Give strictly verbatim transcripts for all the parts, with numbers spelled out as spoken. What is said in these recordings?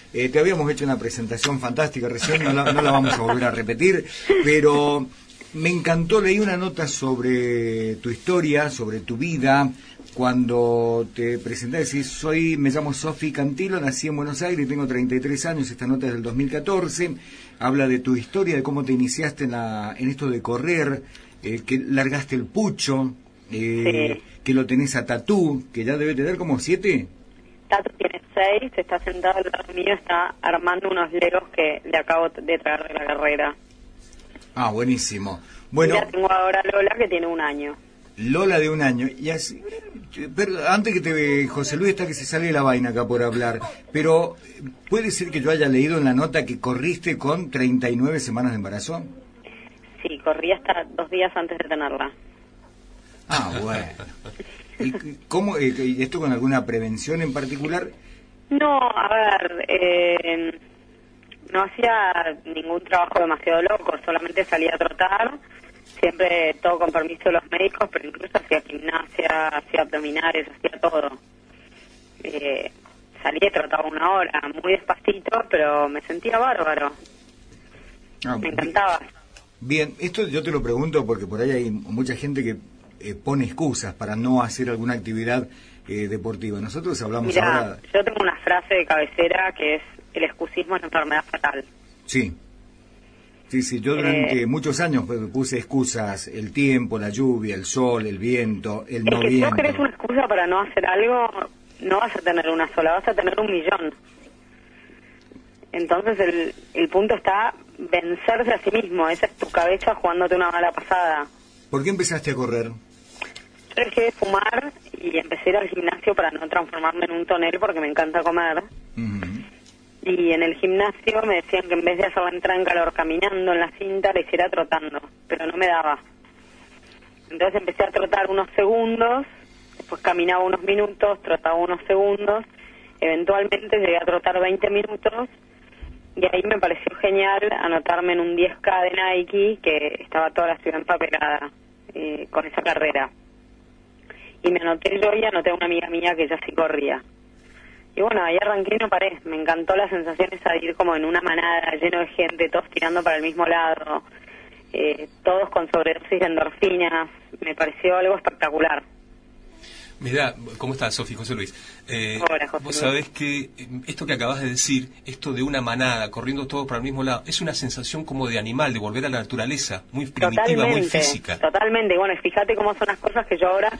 Eh, te habíamos hecho una presentación fantástica recién, no la, no la vamos a volver a repetir, pero me encantó, leí una nota sobre tu historia, sobre tu vida, cuando te presenté, decís, soy, me llamo Sofi Cantilo, nací en Buenos Aires, tengo treinta y tres años, esta nota es del dos mil catorce, habla de tu historia, de cómo te iniciaste en, la, en esto de correr, eh, que largaste el pucho, eh, Sí. que lo tenés a Tatú, que ya debe tener como siete. Tato tiene seis, está sentado al lado mío, está armando unos legos que le acabo de traer de la carrera. Ah, buenísimo. Bueno, Y la tengo ahora Lola, que tiene un año. Lola de un año. Y así, pero antes que te... José Luis está que se sale la vaina acá por hablar, pero ¿puede ser que yo haya leído en la nota que corriste con treinta y nueve semanas de embarazo? Sí, corrí hasta dos días antes de tenerla. Ah, bueno. ¿Y cómo, eh, y esto con alguna prevención en particular? No, a ver, eh, no hacía ningún trabajo demasiado loco, solamente salía a trotar, siempre todo con permiso de los médicos, pero incluso hacía gimnasia, hacía abdominales, hacía todo. Eh, salía y trotaba una hora, muy despacito, pero me sentía bárbaro. Ah, Me encantaba. Bien, esto yo te lo pregunto porque por ahí hay mucha gente que eh, pone excusas para no hacer alguna actividad eh, deportiva. Nosotros hablamos Mirá, ahora... yo tengo una frase de cabecera que es: el excusismo es una enfermedad fatal. Sí. Sí, sí, yo durante eh, muchos años puse excusas, el tiempo, la lluvia, el sol, el viento, el no viento. Es que si viento. vos querés una excusa para no hacer algo, no vas a tener una sola, vas a tener un millón. Entonces el, el punto está vencerse a sí mismo, esa es tu cabeza jugándote una mala pasada. ¿Por qué empezaste a correr? Yo dejé de fumar y empecé a ir al gimnasio para no transformarme en un tonel porque me encanta comer. Uh-huh. Y en el gimnasio me decían que en vez de hacer la entrada en calor caminando en la cinta, la hiciera trotando, pero no me daba. Entonces empecé a trotar unos segundos, después caminaba unos minutos, trotaba unos segundos, eventualmente llegué a trotar veinte minutos, y ahí me pareció genial anotarme en un diez K de Nike, que estaba toda la ciudad empapelada eh, con esa carrera. Y me anoté yo y anoté a una amiga mía que ya sí corría. Y bueno, ahí arranqué y no paré. Me encantó la sensación esa de ir como en una manada, lleno de gente, todos tirando para el mismo lado, eh, todos con sobredosis de endorfinas. Me pareció algo espectacular. Mirá, ¿cómo estás, Sofi? José Luis. Eh, Hola, José vos Luis. sabés que esto que acabas de decir, esto de una manada, corriendo todos para el mismo lado, es una sensación como de animal, de volver a la naturaleza, muy primitiva, Totalmente, muy física. Totalmente, bueno, fíjate cómo son las cosas que yo ahora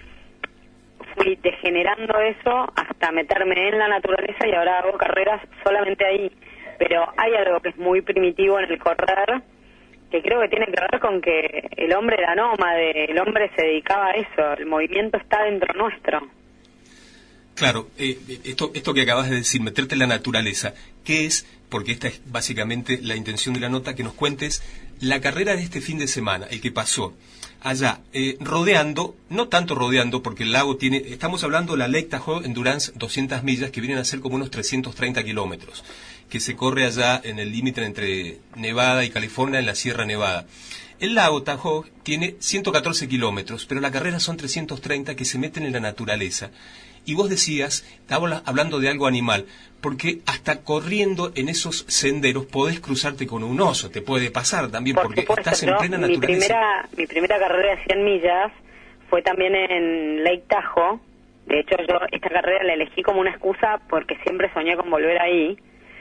fui degenerando eso hasta meterme en la naturaleza y ahora hago carreras solamente ahí. Pero hay algo que es muy primitivo en el correr, que creo que tiene que ver con que el hombre era nómade, el hombre se dedicaba a eso, el movimiento está dentro nuestro. Claro, eh, esto, esto que acabas de decir, meterte en la naturaleza, ¿qué es? Porque esta es básicamente la intención de la nota, que nos cuentes la carrera de este fin de semana, el que pasó allá, eh, rodeando, no tanto rodeando, porque el lago tiene, estamos hablando de la Lake Tahoe Endurance doscientas millas, que vienen a ser como unos trescientos treinta kilómetros, que se corre allá en el límite entre Nevada y California, en la Sierra Nevada. El lago Tahoe tiene ciento catorce kilómetros, pero la carrera son trescientos treinta que se meten en la naturaleza. Y vos decías, estábamos hablando de algo animal, porque hasta corriendo en esos senderos podés cruzarte con un oso, te puede pasar también, Por porque supuesto, estás en yo, plena mi naturaleza. primera, mi primera carrera de cien millas fue también en Lake Tahoe. De hecho, yo esta carrera la elegí como una excusa porque siempre soñé con volver ahí.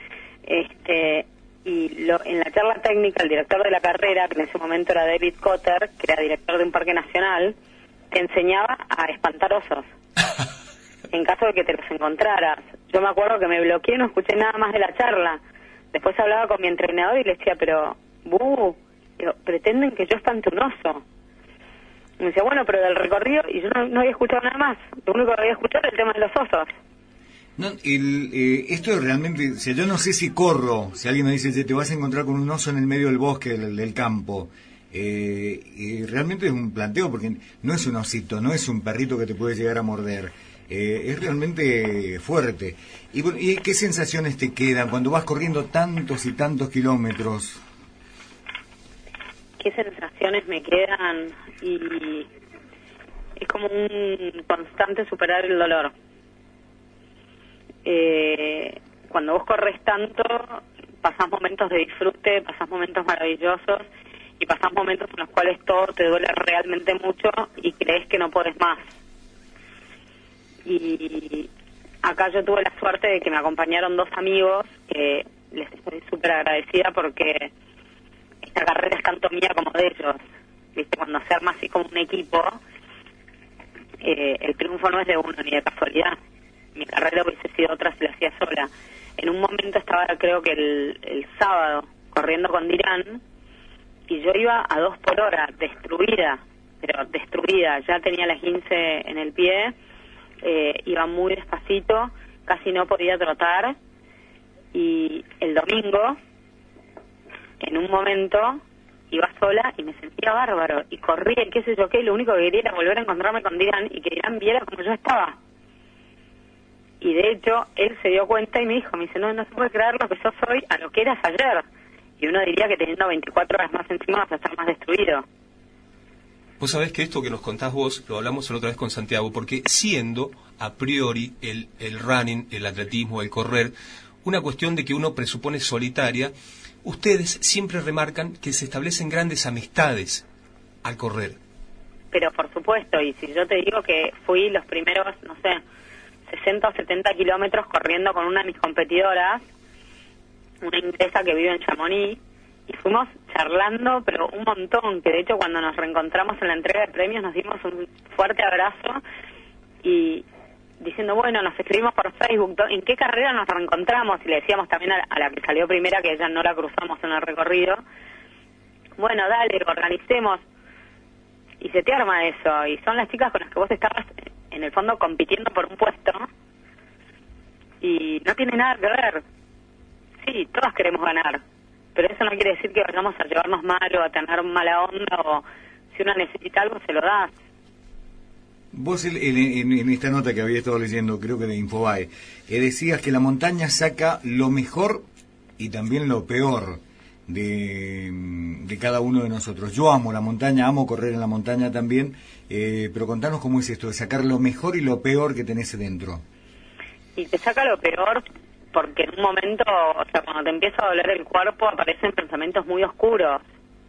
Este, y lo, en la charla técnica, el director de la carrera, que en ese momento era David Cotter, que era director de un parque nacional, te enseñaba a espantar osos. En caso de que te los encontraras. Yo me acuerdo que me bloqueé, no escuché nada más de la charla. Después hablaba con mi entrenador y le decía, pero, buh, digo, pretenden que yo espante un oso. Y me decía, bueno, pero del recorrido, y yo no, no había escuchado nada más. Lo único que había escuchado era el tema de los osos. No, el, eh, esto es realmente, o sea, yo no sé si corro, si alguien me dice, te vas a encontrar con un oso en el medio del bosque, del, del campo. Eh, eh, realmente es un planteo, porque no es un osito, no es un perrito que te puede llegar a morder. Eh, es realmente fuerte. ¿Y, ¿Y qué sensaciones te quedan cuando vas corriendo tantos y tantos kilómetros? ¿Qué sensaciones me quedan? Y es como un constante superar el dolor. Eh, cuando vos corres tanto, pasás momentos de disfrute, pasás momentos maravillosos y pasás momentos en los cuales todo te duele realmente mucho y crees que no podés más. Y acá yo tuve la suerte de que me acompañaron dos amigos, que les estoy súper agradecida porque esta carrera es tanto mía como de ellos. ¿Viste? Cuando se arma así como un equipo, eh, el triunfo no es de uno ni de casualidad. Mi carrera hubiese sido otra si la hacía sola. En un momento estaba, creo que el, el sábado, corriendo con Dirán, y yo iba a dos por hora, destruida, pero destruida. Ya tenía la quince en el pie, eh, iba muy despacito, casi no podía trotar, y el domingo, en un momento, iba sola y me sentía bárbaro, y corría y qué sé yo qué, y lo único que quería era volver a encontrarme con Dirán, y que Dirán viera como yo estaba. Y de hecho, él se dio cuenta y me dijo, me dice, no, no se puede creer lo que yo soy a lo que eras ayer. Y uno diría que teniendo veinticuatro horas más encima vas a estar más destruido. Vos sabés que esto que nos contás vos, lo hablamos la otra vez con Santiago, porque siendo a priori el, el running, el atletismo, el correr, una cuestión de que uno presupone solitaria, ustedes siempre remarcan que se establecen grandes amistades al correr. Pero por supuesto, y si yo te digo que fui los primeros, no sé, sesenta o setenta kilómetros corriendo con una de mis competidoras, una inglesa que vive en Chamonix, y fuimos charlando, pero un montón, que de hecho cuando nos reencontramos en la entrega de premios nos dimos un fuerte abrazo y diciendo, bueno, nos escribimos por Facebook, ¿en qué carrera nos reencontramos? Y le decíamos también a la, a la que salió primera, que ella no la cruzamos en el recorrido, bueno, dale, organicemos, y se te arma eso, y son las chicas con las que vos estabas en el fondo compitiendo por un puesto, y no tiene nada que ver. Sí, todas queremos ganar, pero eso no quiere decir que vayamos a llevarnos mal o a tener mala onda, o si uno necesita algo se lo das. Vos en, en, en esta nota que había estado leyendo, creo que de Infobae, eh, decías que la montaña saca lo mejor y también lo peor de, de cada uno de nosotros. Yo amo la montaña, amo correr en la montaña también, eh, pero contanos cómo es esto de sacar lo mejor y lo peor que tenés dentro. Y te saca lo peor porque en un momento, o sea, cuando te empieza a doler el cuerpo aparecen pensamientos muy oscuros,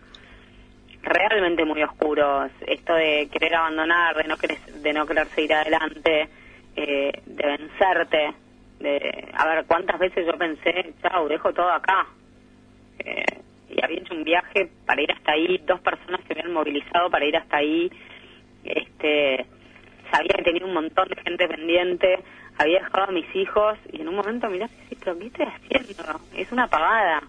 realmente muy oscuros, esto de querer abandonar, de no querer, de no querer seguir adelante, eh, de vencerte, de, a ver, cuántas veces yo pensé, chau, dejo todo acá, eh, y había hecho un viaje para ir hasta ahí, dos personas se habían movilizado para ir hasta ahí, este, sabía que tenía un montón de gente pendiente, había dejado a mis hijos, y en un momento mirás y decís, pero ¿qué estoy haciendo? Es una pavada.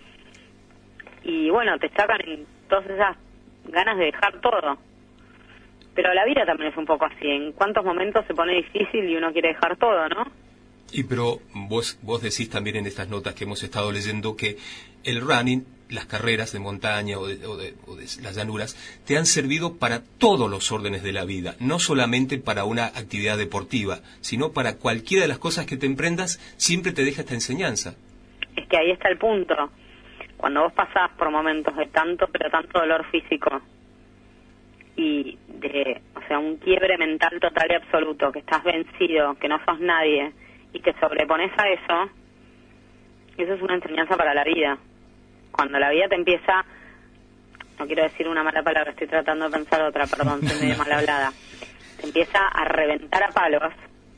Y bueno, te sacan en todas esas ganas de dejar todo. Pero la vida también es un poco así, en cuántos momentos se pone difícil y uno quiere dejar todo, ¿no? Y pero vos vos decís también en estas notas que hemos estado leyendo que el running, las carreras de montaña o de, o de, o de las llanuras, te han servido para todos los órdenes de la vida, no solamente para una actividad deportiva, sino para cualquiera de las cosas que te emprendas, siempre te deja esta enseñanza. Es que ahí está el punto. Cuando vos pasás por momentos de tanto, pero tanto dolor físico y de, o sea, un quiebre mental total y absoluto, que estás vencido, que no sos nadie, y te sobrepones a eso, eso es una enseñanza para la vida. Cuando la vida te empieza, no quiero decir una mala palabra, estoy tratando de pensar otra, perdón, soy medio mal hablada, te empieza a reventar a palos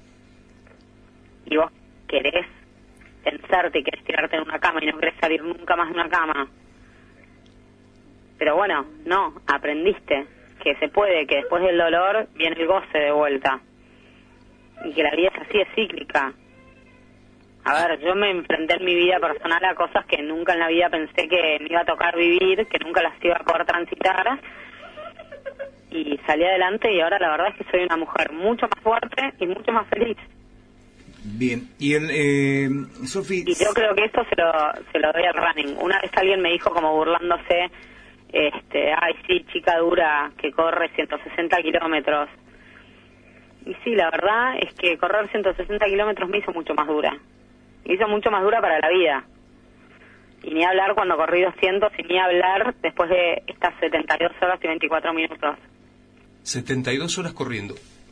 y vos querés pensarte y querés tirarte en una cama y no querés salir nunca más de una cama. Pero bueno, no, aprendiste que se puede, que después del dolor viene el goce de vuelta. Y que la vida es así, es cíclica. A ver, yo me enfrenté en mi vida personal a cosas que nunca en la vida pensé que me iba a tocar vivir, que nunca las iba a poder transitar. Y salí adelante y ahora la verdad es que soy una mujer mucho más fuerte y mucho más feliz. Bien, y el, eh, Sofi... Y yo creo que esto se lo, se lo doy al running. Una vez alguien me dijo como burlándose, este, ay sí, chica dura que corre ciento sesenta kilómetros. Y sí, la verdad es que correr ciento sesenta kilómetros me hizo mucho más dura. Me hizo mucho más dura para la vida. Y ni hablar cuando corrí doscientos, y ni hablar después de estas setenta y dos horas y veinticuatro minutos. setenta y dos horas corriendo.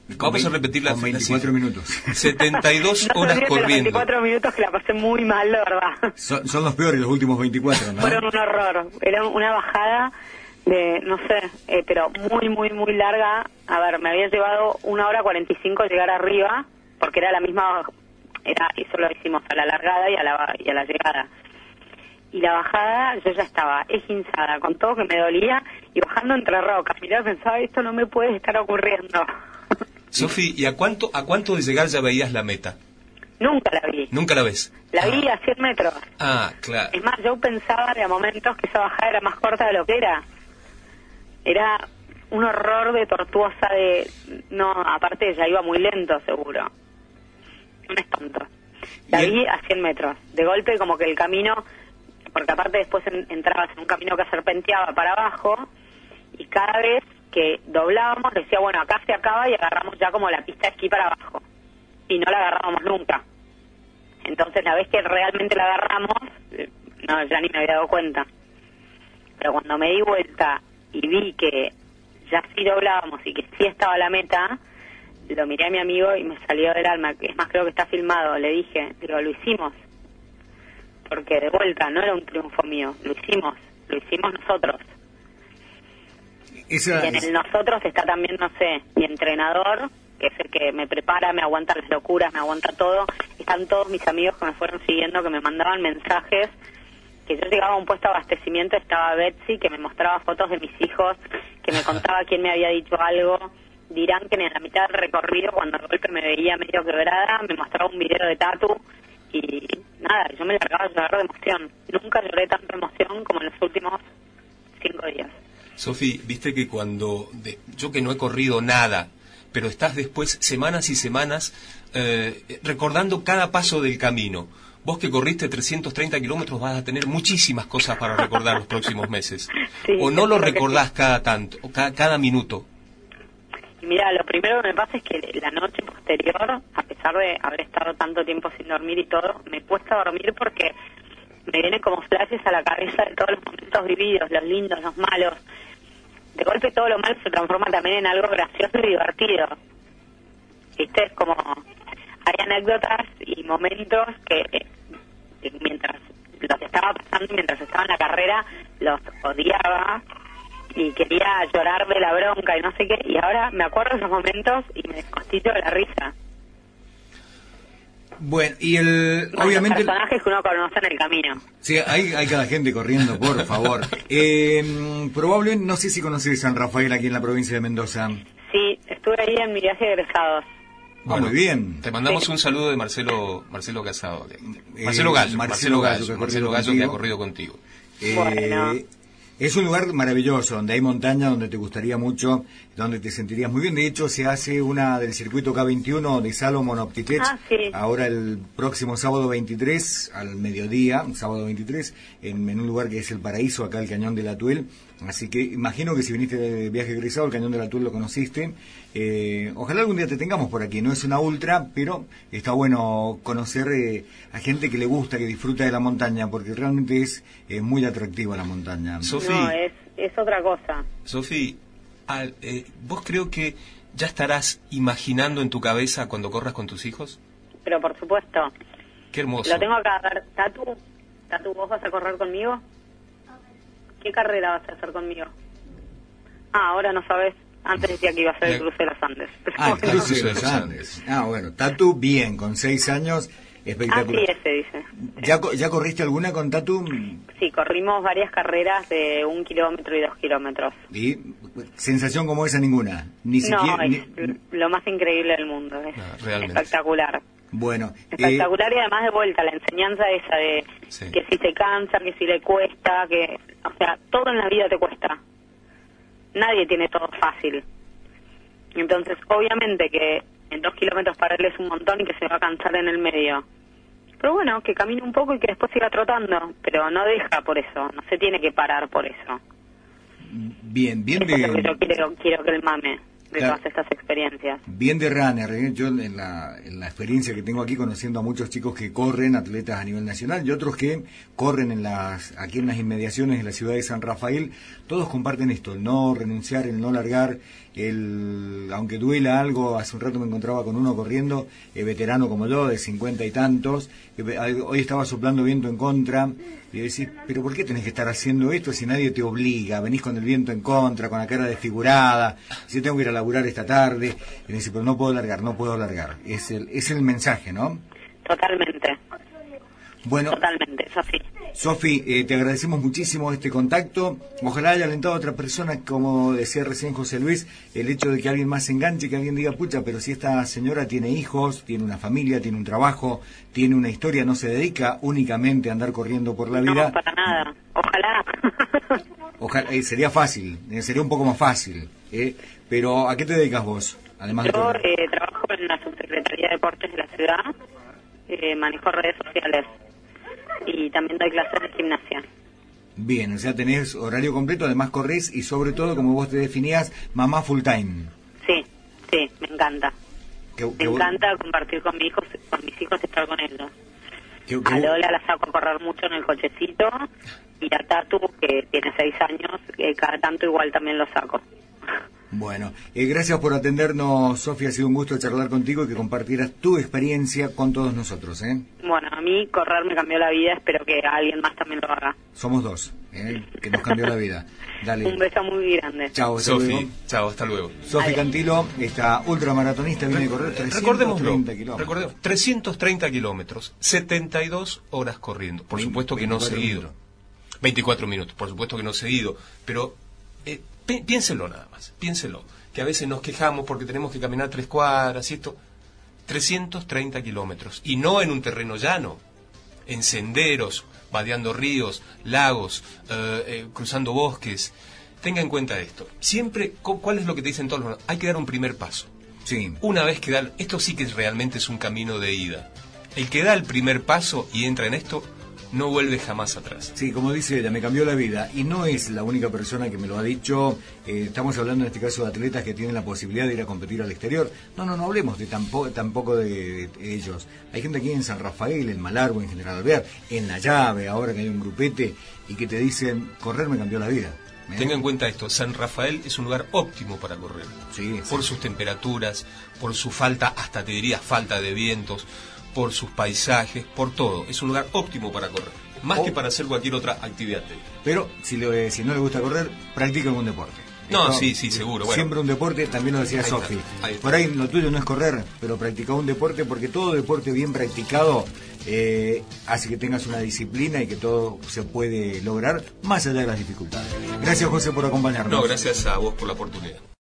Vamos a repetir la con veinticuatro minutos. setenta y dos no horas corriendo. veinticuatro minutos que la pasé muy mal, la verdad. Son, son los peores los últimos veinticuatro, ¿no? Fueron un horror. Era una bajada de, no sé, eh, pero muy, muy, muy larga. A ver, me había llevado una hora cuarenta y cinco llegar arriba, porque era la misma, era eso lo hicimos a la largada y a la, y a la llegada. Y la bajada, yo ya estaba esguinzada, con todo que me dolía, y bajando entre rocas. Mirá, pensaba, esto no me puede estar ocurriendo. Sofi, ¿y a cuánto, a cuánto de llegar ya veías la meta? Nunca la vi. ¿Nunca la ves? La ah. vi a cien metros. Ah, claro. Es más, yo pensaba de a momentos que esa bajada era más corta de lo que era. Era un horror de tortuosa de... No, aparte ya iba muy lento, seguro. Un espanto. La vi a cien metros. De golpe, como que el camino... Porque aparte después en, entrabas en un camino que serpenteaba para abajo, y cada vez que doblábamos decía, bueno, acá se acaba, y agarramos ya como la pista de esquí para abajo. Y no la agarrábamos nunca. Entonces la vez que realmente la agarramos, no, ya ni me había dado cuenta. Pero cuando me di vuelta y vi que ya sí doblábamos y que sí estaba la meta, lo miré a mi amigo y me salió del alma. Es más, creo que está filmado. Le dije, digo, lo hicimos. Porque de vuelta no era un triunfo mío, lo hicimos, lo hicimos nosotros. Esa y en es... el nosotros está también, no sé, mi entrenador, que es el que me prepara, me aguanta las locuras, me aguanta todo. Están todos mis amigos que me fueron siguiendo, que me mandaban mensajes, que yo llegaba a un puesto de abastecimiento, estaba Betsy, que me mostraba fotos de mis hijos, que me contaba quién me había dicho algo. Dirán que en la mitad del recorrido, cuando de golpe me veía medio quebrada, me mostraba un video de Tatu, y nada, yo me largaba a llorar de emoción. Nunca lloré tanta emoción como en los últimos cinco días. Sofi, viste que cuando, de, yo que no he corrido nada, pero estás después semanas y semanas eh, recordando cada paso del camino. Vos que corriste trescientos treinta kilómetros vas a tener muchísimas cosas para recordar los próximos meses. Sí, o no lo recordás sí. cada tanto, o cada, cada minuto. Y mira, lo primero que me pasa es que la noche posterior, a pesar de haber estado tanto tiempo sin dormir y todo, me cuesta dormir porque me vienen como flashes a la cabeza de todos los momentos vividos, los lindos, los malos. De golpe todo lo malo se transforma también en algo gracioso y divertido. ¿Viste? Es como... Hay anécdotas y momentos que, que mientras los estaba pasando, mientras estaba en la carrera, los odiaba y quería llorar de la bronca y no sé qué, y ahora me acuerdo de esos momentos y me descostillo de la risa. Bueno, y el... Los obviamente... personajes que uno conoce en el camino. Sí, hay, hay cada gente corriendo, por favor. Eh, probablemente, no sé si conoces San Rafael aquí en la provincia de Mendoza. Sí, estuve ahí en mi viaje de egresados. Bueno, muy bien. Te mandamos sí. un saludo de Marcelo Marcelo Casado. De, Marcelo Gallo. Eh, Marcelo, Marcelo Gallo, Gallo, Marcelo Gallo que ha corrido contigo. Eh, bueno. Es un lugar maravilloso, donde hay montaña, donde te gustaría mucho, donde te sentirías muy bien. De hecho, se hace una del circuito K veintiuno de Salomon Optitech, ah, sí. ahora el próximo sábado veintitrés, al mediodía, sábado veintitrés, en, en un lugar que es el Paraíso, acá el Cañón del Atuel. Así que imagino que si viniste de viaje egresado, el Cañón del Atuel lo conociste. Eh, ojalá algún día te tengamos por aquí. No es una ultra, pero está bueno conocer eh, a gente que le gusta, que disfruta de la montaña, porque realmente es eh, muy atractiva la montaña. Sofi, no, es, es otra cosa. Sofi, eh, ¿vos creo que ya estarás imaginando en tu cabeza cuando corras con tus hijos? Pero por supuesto. Qué hermoso. Lo tengo acá. A ver, Tatu, Tatu, ¿vos vas a correr conmigo? ¿Qué carrera vas a hacer conmigo? Ah, ahora no sabes. Antes decía que iba a ser el cruce de los Andes. Ah, el cruce de los Andes. Ah, bueno, Tatu bien, con seis años, espectacular. Ah, sí, ese dice. ¿Ya, ¿Ya corriste alguna con Tatu? Sí, corrimos varias carreras de un kilómetro y dos kilómetros. ¿Y sensación como esa ninguna? Ni siquiera. No, es ni... lo más increíble del mundo. Es no, espectacular. Bueno, espectacular eh... y además de vuelta la enseñanza esa de sí. que si se cansa, que si le cuesta, que, o sea, todo en la vida te cuesta. Nadie tiene todo fácil. Entonces, obviamente que en dos kilómetros para él es un montón y que se va a cansar en el medio. Pero bueno, que camine un poco y que después siga trotando. Pero no deja por eso, no se tiene que parar por eso. Bien, bien eso de... es lo que yo quiero, quiero que él mame. de claro, todas estas experiencias. Bien de runner, ¿eh? Yo en la, en la experiencia que tengo aquí conociendo a muchos chicos que corren, atletas a nivel nacional y otros que corren en las aquí en las inmediaciones de la ciudad de San Rafael, todos comparten esto, el no renunciar, el no largar, el aunque duela algo. Hace un rato me encontraba con uno corriendo, eh, veterano como yo, de cincuenta y tantos, que hoy estaba soplando viento en contra, y decís, pero ¿por qué tenés que estar haciendo esto si nadie te obliga? Venís con el viento en contra, con la cara desfigurada, si tengo que ir a laburar esta tarde, y me dice, pero no puedo largar, no puedo largar. Es el, es el mensaje, ¿no? Totalmente. Bueno, Totalmente, es así. Sofi, eh, te agradecemos muchísimo este contacto. Ojalá haya alentado a otra persona, como decía recién José Luis, el hecho de que alguien más se enganche, que alguien diga, pucha, pero si esta señora tiene hijos, tiene una familia, tiene un trabajo, tiene una historia, no se dedica únicamente a andar corriendo por la vida. No, para nada. Ojalá. Ojalá, eh, sería fácil, eh, sería un poco más fácil. Eh, pero, ¿a qué te dedicas vos? Además Yo de eh, trabajo en la Subsecretaría de Deportes de la ciudad, eh, manejo redes sociales y también doy clases de gimnasia. Bien, o sea, tenés horario completo, además corres y sobre todo, como vos te definías, mamá full time. Sí, sí, me encanta. Que, Me que encanta vos... compartir con, mi hijos, con mis hijos y estar con ellos. Que, que a vos... Lola la saco a correr mucho en el cochecito y a Tatu, que tiene seis años, que cada tanto igual también lo saco. Bueno, eh, gracias por atendernos, Sofía. Ha sido un gusto charlar contigo y que compartieras tu experiencia con todos nosotros, ¿eh? Bueno, a mí correr me cambió la vida, espero que alguien más también lo haga. Somos dos, ¿eh? Que nos cambió la vida. Dale. Un beso muy grande. Chao, Sofi. Chao, hasta luego. Sofi Cantilo, esta ultramaratonista, viene a correr trescientos treinta kilómetros. Recordemos, trescientos treinta kilómetros, setenta y dos horas corriendo. Por supuesto que no seguido. Minutos. veinticuatro minutos, por supuesto que no seguido. Pero eh, piénselo nada más, piénselo. Que a veces nos quejamos porque tenemos que caminar tres cuadras y esto. trescientos treinta kilómetros. Y no en un terreno llano, en senderos, vadeando ríos, lagos, eh, eh, cruzando bosques. Tenga en cuenta esto. Siempre, ¿cuál es lo que te dicen todos los? Hay que dar un primer paso. Sí. Una vez que da, esto sí que realmente es un camino de ida. El que da el primer paso y entra en esto, no vuelve jamás atrás. Sí, como dice ella, me cambió la vida. Y no es la única persona que me lo ha dicho. Eh, estamos hablando en este caso de atletas que tienen la posibilidad de ir a competir al exterior. No, no, no hablemos de tampoco, tampoco de, de ellos. Hay gente aquí en San Rafael, en Malargüe, en General Alvear, en La Llave, ahora que hay un grupete, y que te dicen, correr me cambió la vida. ¿Eh? Tenga en cuenta esto, San Rafael es un lugar óptimo para correr. Sí, por sí. sus temperaturas, por su falta, hasta te diría falta de vientos, por sus paisajes, por todo. Es un lugar óptimo para correr, más oh. que para hacer cualquier otra actividad. Pero si, le, si no le gusta correr, practica algún deporte. No, Esto, sí, sí, seguro. Bueno, siempre un deporte, también lo decía Sofi. Por ahí lo tuyo no es correr, pero practica un deporte, porque todo deporte bien practicado eh, hace que tengas una disciplina y que todo se puede lograr más allá de las dificultades. Gracias, José, por acompañarnos. No, gracias a vos por la oportunidad.